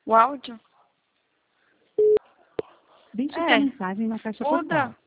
O áudio? Deixe sua mensagem na caixa postal.